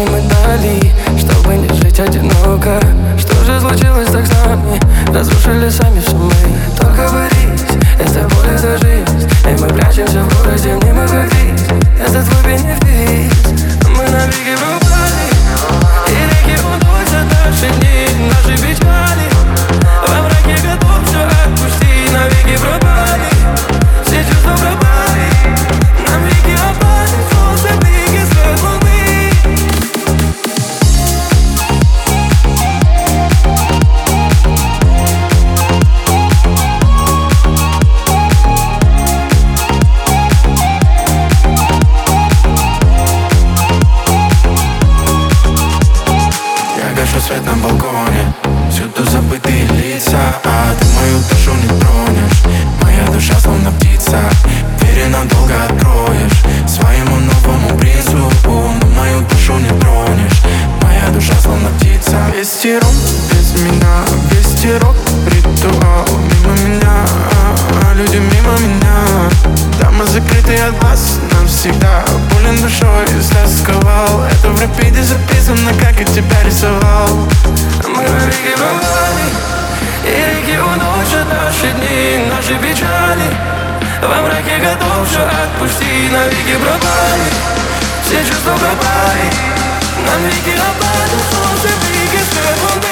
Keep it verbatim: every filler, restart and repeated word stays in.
жизни мы дали, чтобы не жить одиноко. Что же случилось так с нами? Разрушили сами все мы. Только борись, я с тобой за жизнь. И мы прячемся в городе, мне мы как рис. Я за твой бенефис. Мы навеки пропали, и реки уносят наши дни, наши печали. Во мраке готов все отпусти, навеки пропали. Все чувства пропали, нам веки опали, солнце блики свет луны. Свет на балконе, всюду забытые лица, а ты мою душу не тронешь. Моя душа словно птица, двери надолго откроешь своему новому принцу, но мою душу не тронешь. Моя душа словно птица. Вести рок без меня, вести рок ритуал. Мимо меня, а люди мимо меня. Дома закрытые от глаз навсегда. Болен душой, стасковал. Это в рапиде записано, как я тебя рисовал. Мы навеки пропали, и реки уносят наши дни, наши печали. Во мраке готов все отпусти, навеки пропали. Все чувства пропали, нам веки опали, солнце блики свет луны.